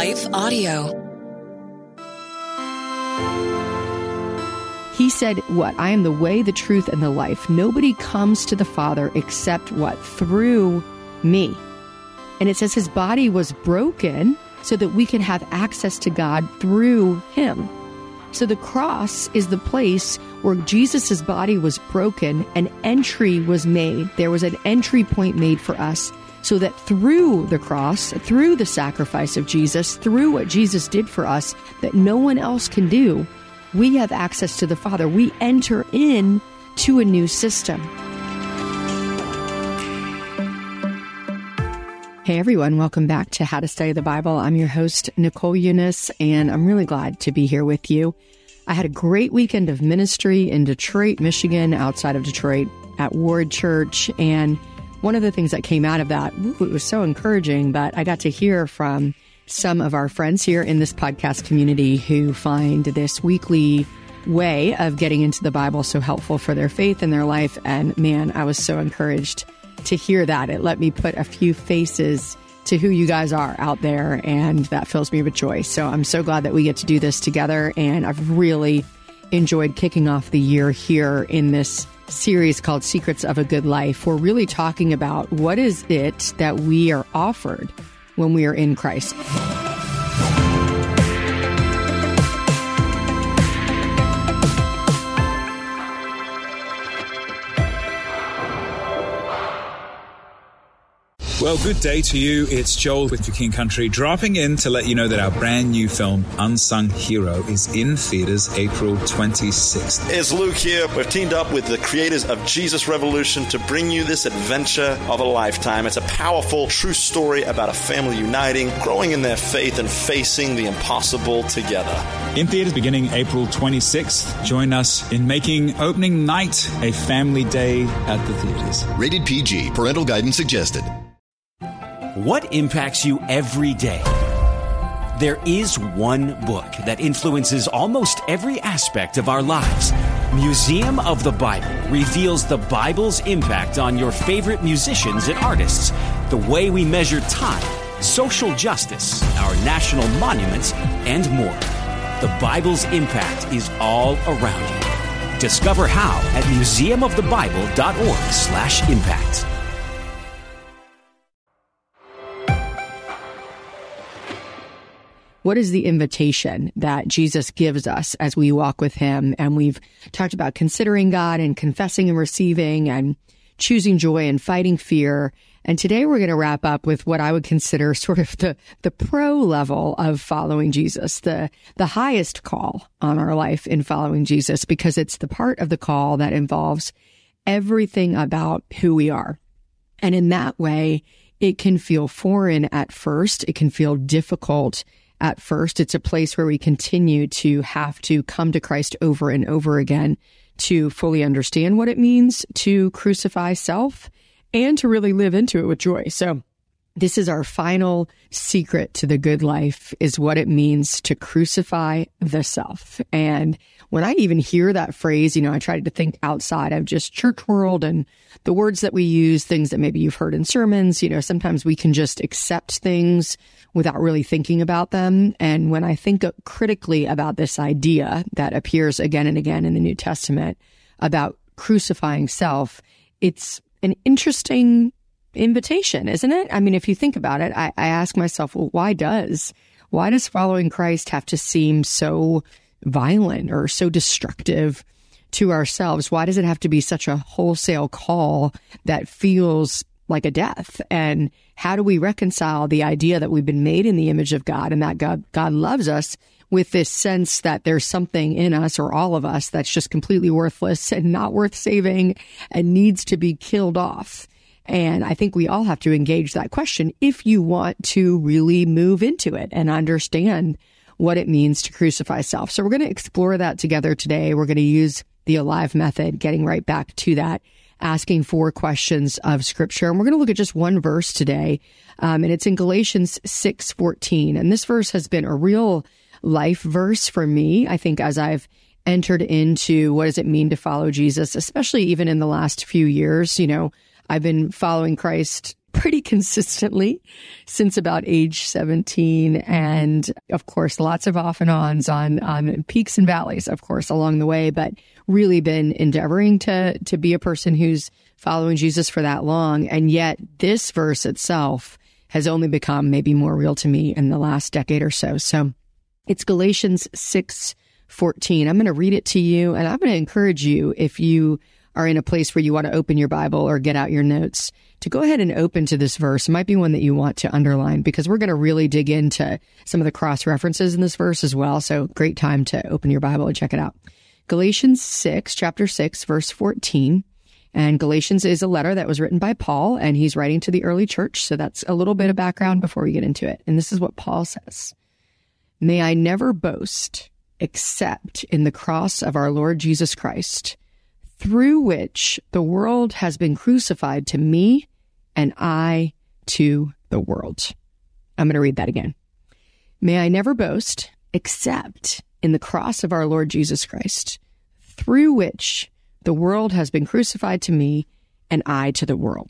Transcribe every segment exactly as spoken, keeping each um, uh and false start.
Life Audio. He said, what? I am the way, the truth, and the life. Nobody comes to the Father except what? Through me. And it says his body was broken so that we could have access to God through him. So the cross is the place where Jesus' body was broken, an entry was made. There was an entry point made for us so that through the cross, through the sacrifice of Jesus, through what Jesus did for us that no one else can do, we have access to the Father. We enter in to a new system. Hey everyone, welcome back to How to Study the Bible. I'm your host, Nicole Eunice, and I'm really glad to be here with you. I had a great weekend of ministry in Detroit, Michigan, outside of Detroit at Ward Church, and one of the things that came out of that, ooh, it was so encouraging, but I got to hear from some of our friends here in this podcast community who find this weekly way of getting into the Bible so helpful for their faith and their life, and man, I was so encouraged to hear that. It let me put a few faces to who you guys are out there, and that fills me with joy. So I'm so glad that we get to do this together, and I've really enjoyed kicking off the year here in this series called Secrets of a Good Life. We're really talking about what is it that we are offered when we are in Christ. Well, good day to you. It's Joel with King Country, dropping in to let you know that our brand new film, Unsung Hero, is in theaters April twenty-sixth. It's Luke here. We've teamed up with the creators of Jesus Revolution to bring you this adventure of a lifetime. It's a powerful, true story about a family uniting, growing in their faith, and facing the impossible together. In theaters beginning April twenty-sixth. Join us in making opening night a family day at the theaters. Rated P G. Parental guidance suggested. What impacts you every day? There is one book that influences almost every aspect of our lives. Museum of the Bible reveals the Bible's impact on your favorite musicians and artists, the way we measure time, social justice, our national monuments, and more. The Bible's impact is all around you. Discover how at museum of the bible dot org slash impact. What is the invitation that Jesus gives us as we walk with him? And we've talked about considering God and confessing and receiving and choosing joy and fighting fear. And today we're going to wrap up with what I would consider sort of the, the pro level of following Jesus, the, the highest call on our life in following Jesus, because it's the part of the call that involves everything about who we are. And in that way, it can feel foreign at first. It can feel difficult at first. It's a place where we continue to have to come to Christ over and over again to fully understand what it means to crucify self and to really live into it with joy. So this is our final secret to the good life, is what it means to crucify the self. And when I even hear that phrase, you know, I try to think outside of just church world and the words that we use, things that maybe you've heard in sermons. You know, sometimes we can just accept things without really thinking about them. And when I think critically about this idea that appears again and again in the New Testament about crucifying self, it's an interesting invitation, isn't it? I mean, if you think about it, I, I ask myself, well, why does, why does following Christ have to seem so violent or so destructive to ourselves? Why does it have to be such a wholesale call that feels like a death? And how do we reconcile the idea that we've been made in the image of God and that God, God loves us with this sense that there's something in us or all of us that's just completely worthless and not worth saving and needs to be killed off? And I think we all have to engage that question if you want to really move into it and understand what it means to crucify self. So we're going to explore that together today. We're going to use the Alive method, getting right back to that, asking four questions of Scripture. And we're going to look at just one verse today, um, and it's in Galatians six fourteen. And this verse has been a real life verse for me, I think, as I've entered into what does it mean to follow Jesus, especially even in the last few years. You know, I've been following Christ pretty consistently since about age seventeen. And of course, lots of off and ons on, on peaks and valleys, of course, along the way, but really been endeavoring to, to be a person who's following Jesus for that long. And yet this verse itself has only become maybe more real to me in the last decade or so. So it's Galatians six fourteen. I'm going to read it to you, and I'm going to encourage you, if you are in a place where you want to open your Bible or get out your notes, to go ahead and open to this verse. It might be one that you want to underline, because we're going to really dig into some of the cross references in this verse as well. So great time to open your Bible and check it out. Galatians six, chapter six, verse fourteen. And Galatians is a letter that was written by Paul, and he's writing to the early church. So that's a little bit of background before we get into it. And this is what Paul says. May I never boast except in the cross of our Lord Jesus Christ, through which the world has been crucified to me and I to the world. I'm going to read that again. May I never boast except in the cross of our Lord Jesus Christ, through which the world has been crucified to me and I to the world.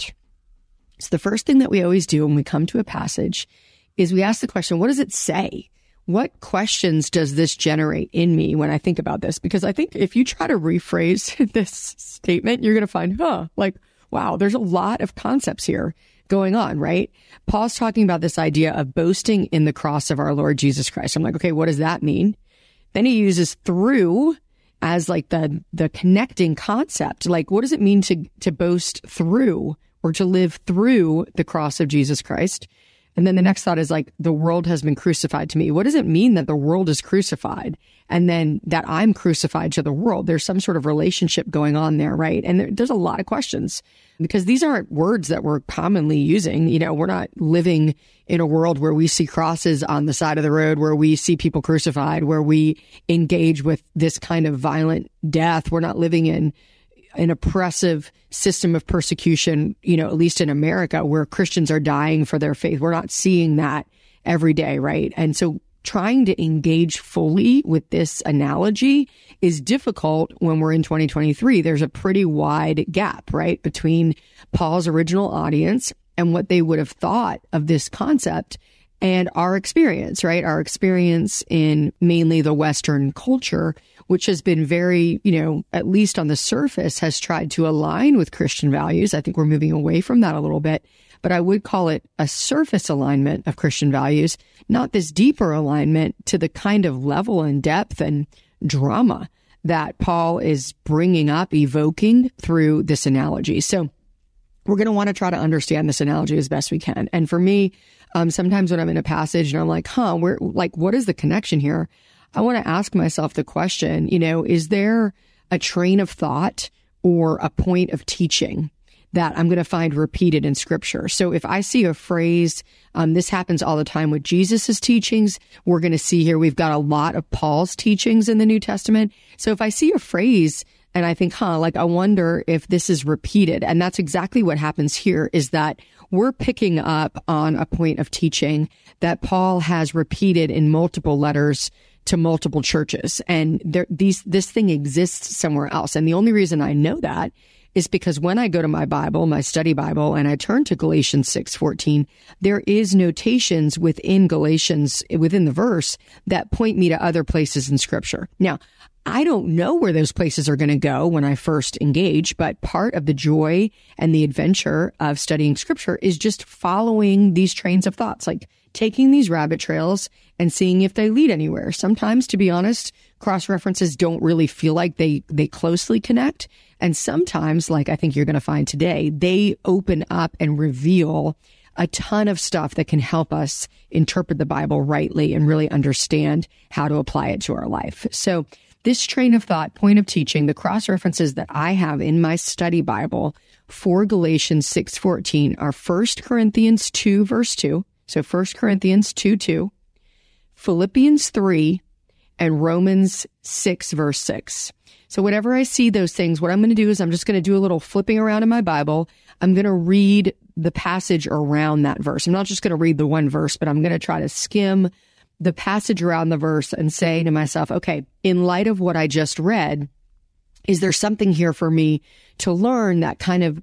So the first thing that we always do when we come to a passage is we ask the question, what does it say? What questions does this generate in me when I think about this? Because I think if you try to rephrase this statement, you're going to find, huh, like, wow, there's a lot of concepts here going on, right? Paul's talking about this idea of boasting in the cross of our Lord Jesus Christ. I'm like, okay, what does that mean? Then he uses through as like the, the connecting concept. Like, what does it mean to, to boast through or to live through the cross of Jesus Christ? And then the next thought is like, the world has been crucified to me. What does it mean that the world is crucified and then that I'm crucified to the world? There's some sort of relationship going on there, right? And there, there's a lot of questions because these aren't words that we're commonly using. You know, we're not living in a world where we see crosses on the side of the road, where we see people crucified, where we engage with this kind of violent death. We're not living in an oppressive system of persecution, you know, at least in America, where Christians are dying for their faith. We're not seeing that every day, right? And so trying to engage fully with this analogy is difficult when we're in twenty twenty-three. There's a pretty wide gap, right, between Paul's original audience and what they would have thought of this concept and our experience, right? Our experience in mainly the Western culture, which has been very, you know, at least on the surface, has tried to align with Christian values. I think we're moving away from that a little bit, but I would call it a surface alignment of Christian values, not this deeper alignment to the kind of level and depth and drama that Paul is bringing up, evoking through this analogy. So we're going to want to try to understand this analogy as best we can. And for me, um, sometimes when I'm in a passage and I'm like, huh, where, like, what is the connection here? I want to ask myself the question, you know, is there a train of thought or a point of teaching that I'm going to find repeated in scripture? So if I see a phrase, um, this happens all the time with Jesus's teachings. We're going to see here, we've got a lot of Paul's teachings in the New Testament. So if I see a phrase and I think, huh, like, I wonder if this is repeated. And that's exactly what happens here, is that we're picking up on a point of teaching that Paul has repeated in multiple letters to multiple churches. And there, these, this thing exists somewhere else. And the only reason I know that is because when I go to my Bible, my study Bible, and I turn to Galatians six fourteen, there is notations within Galatians, within the verse, that point me to other places in scripture. Now, I don't know where those places are going to go when I first engage, but part of the joy and the adventure of studying scripture is just following these trains of thoughts, like taking these rabbit trails and seeing if they lead anywhere. Sometimes, to be honest, cross-references don't really feel like they, they closely connect. And sometimes, like I think you're going to find today, they open up and reveal a ton of stuff that can help us interpret the Bible rightly and really understand how to apply it to our life. So this train of thought, point of teaching, the cross-references that I have in my study Bible for Galatians six fourteen are First Corinthians two, verse two. So First Corinthians two, two, Philippians three, and Romans six, verse six. So whenever I see those things, what I'm going to do is I'm just going to do a little flipping around in my Bible. I'm going to read the passage around that verse. I'm not just going to read the one verse, but I'm going to try to skim the passage around the verse and say to myself, okay, in light of what I just read, is there something here for me to learn that kind of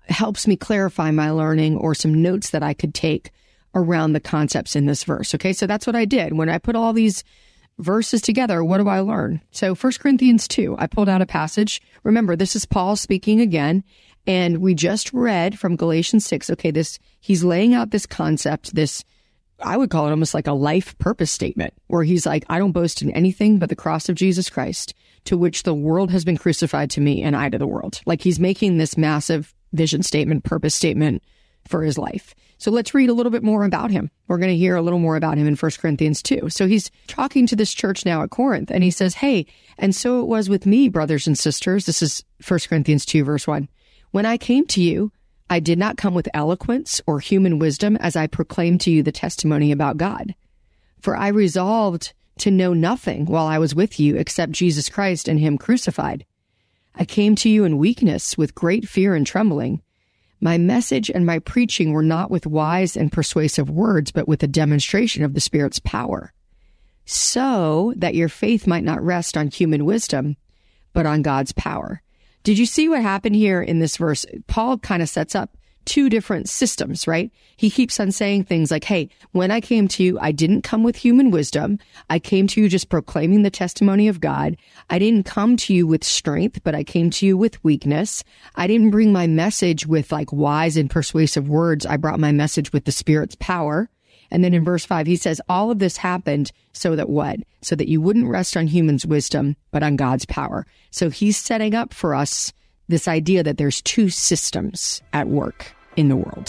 helps me clarify my learning or some notes that I could take around the concepts in this verse. Okay, so that's what I did. When I put all these verses together, what do I learn? So First Corinthians two, I pulled out a passage. Remember, this is Paul speaking again, and we just read from Galatians six. Okay, this he's laying out this concept, this, I would call it almost like a life purpose statement, where he's like, I don't boast in anything but the cross of Jesus Christ, to which the world has been crucified to me and I to the world. Like he's making this massive vision statement, purpose statement for his life. So let's read a little bit more about him. We're going to hear a little more about him in First Corinthians two. So he's talking to this church now at Corinth, and he says, hey, and so it was with me, brothers and sisters. This is First Corinthians two, verse one. When I came to you, I did not come with eloquence or human wisdom as I proclaimed to you the testimony about God. For I resolved to know nothing while I was with you except Jesus Christ and him crucified. I came to you in weakness with great fear and trembling. My message and my preaching were not with wise and persuasive words, but with a demonstration of the Spirit's power, so that your faith might not rest on human wisdom, but on God's power. Did you see what happened here in this verse? Paul kind of sets up two different systems, right? He keeps on saying things like, hey, when I came to you, I didn't come with human wisdom. I came to you just proclaiming the testimony of God. I didn't come to you with strength, but I came to you with weakness. I didn't bring my message with like wise and persuasive words. I brought my message with the Spirit's power. And then in verse five, he says, all of this happened so that what? So that you wouldn't rest on human's wisdom, but on God's power. So he's setting up for us this idea that there's two systems at work in the world.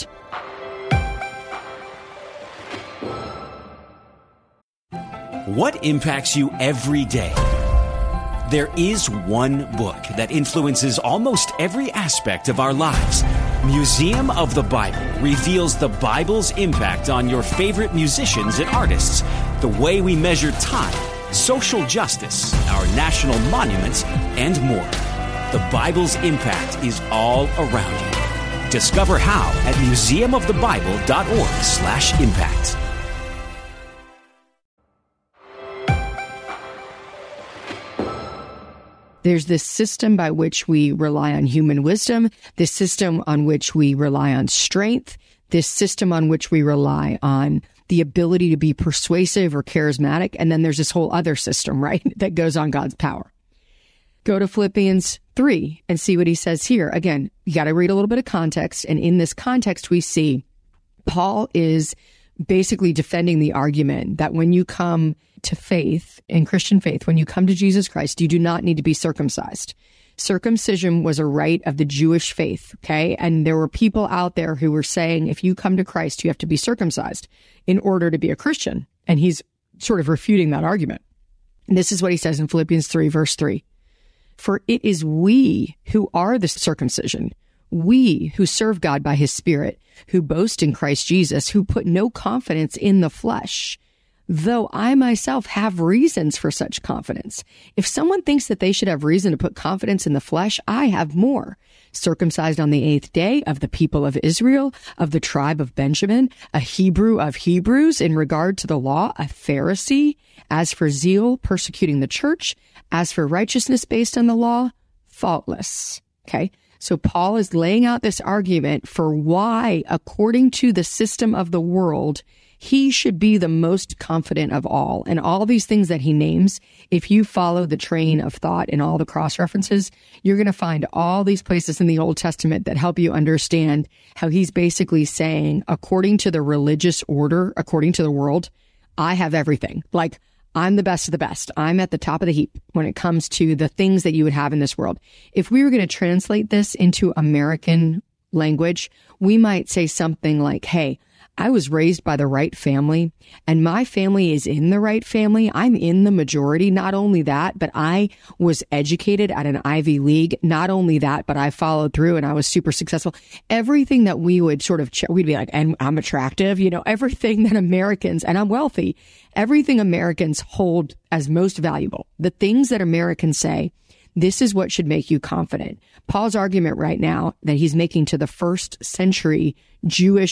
What impacts you every day? There is one book that influences almost every aspect of our lives. Museum of the Bible reveals the Bible's impact on your favorite musicians and artists, the way we measure time, social justice, our national monuments, and more. The Bible's impact is all around you. Discover how at museum of the bible dot org slash impact. There's this system by which we rely on human wisdom, this system on which we rely on strength, this system on which we rely on the ability to be persuasive or charismatic, and then there's this whole other system, right, that goes on God's power. Go to Philippians three and see what he says here. Again, you got to read a little bit of context. And in this context, we see Paul is basically defending the argument that when you come to faith, in Christian faith, when you come to Jesus Christ, you do not need to be circumcised. Circumcision was a rite of the Jewish faith, okay? And there were people out there who were saying, if you come to Christ, you have to be circumcised in order to be a Christian. And he's sort of refuting that argument. And this is what he says in Philippians three, verse three. For it is we who are the circumcision, we who serve God by his Spirit, who boast in Christ Jesus, who put no confidence in the flesh, though I myself have reasons for such confidence. If someone thinks that they should have reason to put confidence in the flesh, I have more. Circumcised on the eighth day, of the people of Israel, of the tribe of Benjamin, a Hebrew of Hebrews, in regard to the law, a Pharisee, as for zeal, persecuting the church, as for righteousness based on the law, faultless. Okay. So Paul is laying out this argument for why, according to the system of the world, he should be the most confident of all. And all these things that he names, if you follow the train of thought in all the cross references, you're going to find all these places in the Old Testament that help you understand how he's basically saying, according to the religious order, according to the world, I have everything. Like, I'm the best of the best. I'm at the top of the heap when it comes to the things that you would have in this world. If we were going to translate this into American language, we might say something like, hey, I was raised by the right family, and my family is in the right family. I'm in the majority. Not only that, but I was educated at an Ivy League. Not only that, but I followed through and I was super successful. Everything that we would sort of, ch- we'd be like, and I'm attractive, you know, everything that Americans, and I'm wealthy, everything Americans hold as most valuable, the things that Americans say, this is what should make you confident. Paul's argument right now that he's making to the first century Jewish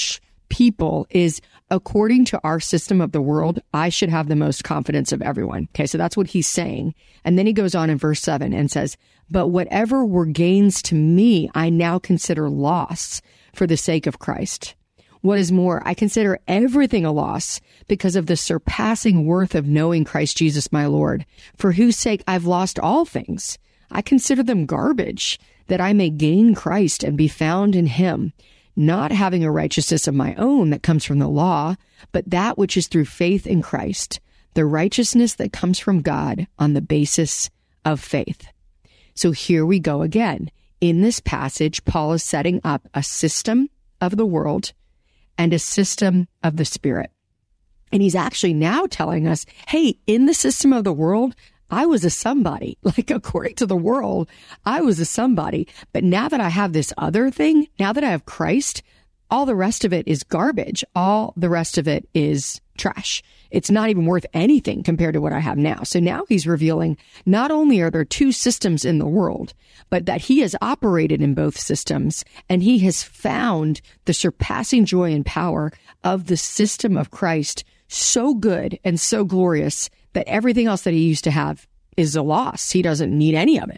people is, according to our system of the world, I should have the most confidence of everyone. Okay, so that's what he's saying. And then he goes on in verse seven and says, but whatever were gains to me, I now consider loss for the sake of Christ. What is more, I consider everything a loss because of the surpassing worth of knowing Christ Jesus my Lord, for whose sake I've lost all things. I consider them garbage, that I may gain Christ and be found in him, not having a righteousness of my own that comes from the law, but that which is through faith in Christ, the righteousness that comes from God on the basis of faith. So here we go again. In this passage, Paul is setting up a system of the world and a system of the Spirit. And he's actually now telling us, hey, in the system of the world, I was a somebody. Like, according to the world, I was a somebody. But now that I have this other thing, now that I have Christ, all the rest of it is garbage. All the rest of it is trash. It's not even worth anything compared to what I have now. So now he's revealing not only are there two systems in the world, but that he has operated in both systems, and he has found the surpassing joy and power of the system of Christ so good and so glorious that everything else that he used to have is a loss. He doesn't need any of it.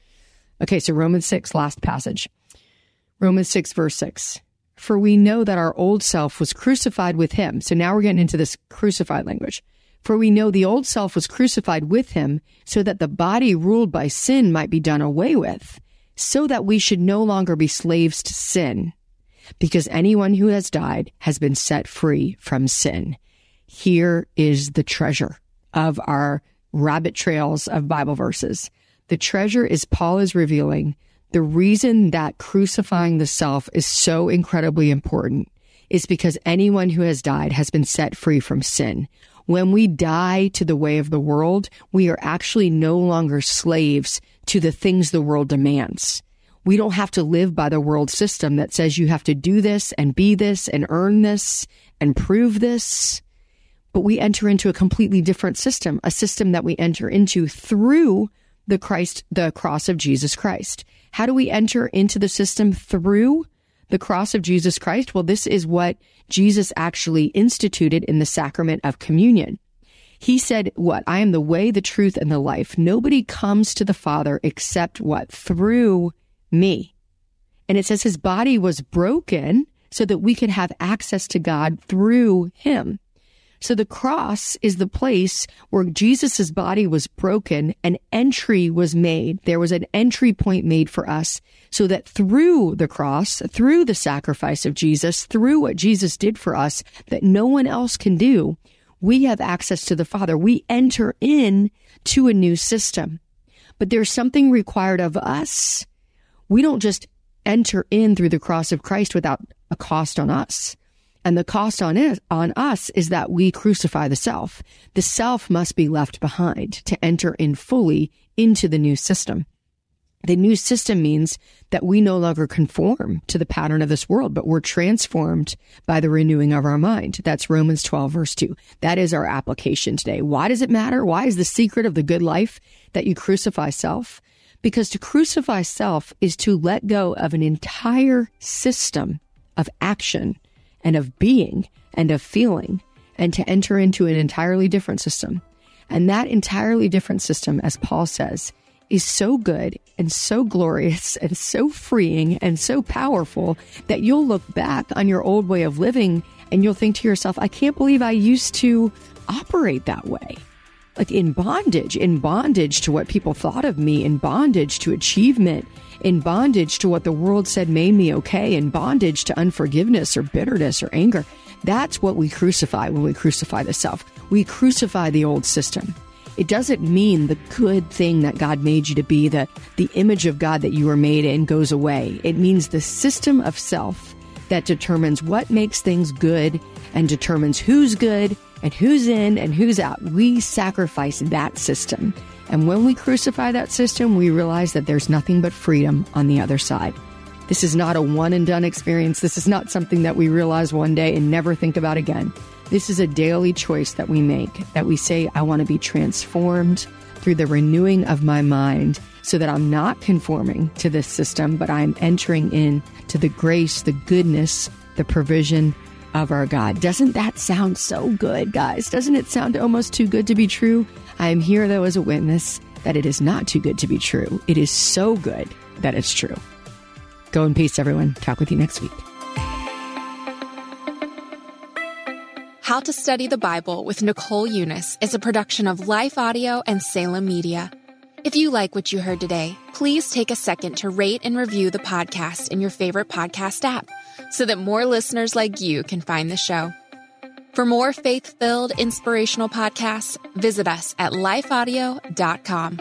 Okay, so Romans six, last passage. Romans six, verse six. For we know that our old self was crucified with him. So now we're getting into this crucified language. For we know the old self was crucified with him so that the body ruled by sin might be done away with, so that we should no longer be slaves to sin, because anyone who has died has been set free from sin. Here is the treasure of our rabbit trails of Bible verses. The treasure is Paul is revealing the reason that crucifying the self is so incredibly important is because anyone who has died has been set free from sin. When we die to the way of the world, we are actually no longer slaves to the things the world demands. We don't have to live by the world system that says you have to do this and be this and earn this and prove this. But we enter into a completely different system, a system that we enter into through the Christ, the cross of Jesus Christ. How do we enter into the system? Through the cross of Jesus Christ? Well, this is what Jesus actually instituted in the sacrament of communion. He said, what? I am the way, the truth, and the life. Nobody comes to the Father except what? Through me. And it says his body was broken so that we could have access to God through him. So the cross is the place where Jesus's body was broken, an entry was made. There was an entry point made for us so that through the cross, through the sacrifice of Jesus, through what Jesus did for us that no one else can do, we have access to the Father. We enter in to a new system. But there's something required of us. We don't just enter in through the cross of Christ without a cost on us. And the cost on it, on us is that we crucify the self. The self must be left behind to enter in fully into the new system. The new system means that we no longer conform to the pattern of this world, but we're transformed by the renewing of our mind. That's Romans twelve, verse two. That is our application today. Why does it matter? Why is the secret of the good life that you crucify self? Because to crucify self is to let go of an entire system of action and of being and of feeling, and to enter into an entirely different system. And that entirely different system, as Paul says, is so good and so glorious and so freeing and so powerful that you'll look back on your old way of living and you'll think to yourself, I can't believe I used to operate that way. Like in bondage, in bondage to what people thought of me, in bondage to achievement, in bondage to what the world said made me okay, in bondage to unforgiveness or bitterness or anger. That's what we crucify when we crucify the self. We crucify the old system. It doesn't mean the good thing that God made you to be, that the image of God that you were made in goes away. It means the system of self that determines what makes things good and determines who's good and who's in and who's out. We sacrifice that system. And when we crucify that system, we realize that there's nothing but freedom on the other side. This is not a one and done experience. This is not something that we realize one day and never think about again. This is a daily choice that we make, that we say, I want to be transformed through the renewing of my mind so that I'm not conforming to this system, but I'm entering in to the grace, the goodness, the provision, of our God. Doesn't that sound so good, guys? Doesn't it sound almost too good to be true? I am here, though, as a witness that it is not too good to be true. It is so good that it's true. Go in peace, everyone. Talk with you next week. How to Study the Bible with Nicole Eunice is a production of Life Audio and Salem Media. If you like what you heard today, please take a second to rate and review the podcast in your favorite podcast app so that more listeners like you can find the show. For more faith-filled, inspirational podcasts, visit us at life audio dot com.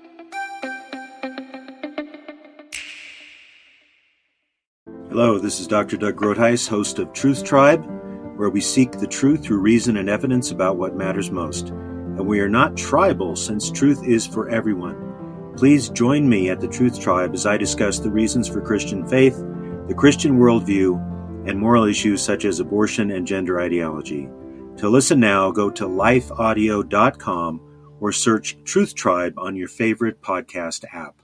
Hello, this is Doctor Doug Groothuis, host of Truth Tribe, where we seek the truth through reason and evidence about what matters most. And we are not tribal, since truth is for everyone. Please join me at the Truth Tribe as I discuss the reasons for Christian faith, the Christian worldview, and moral issues such as abortion and gender ideology. To listen now, go to life audio dot com or search Truth Tribe on your favorite podcast app.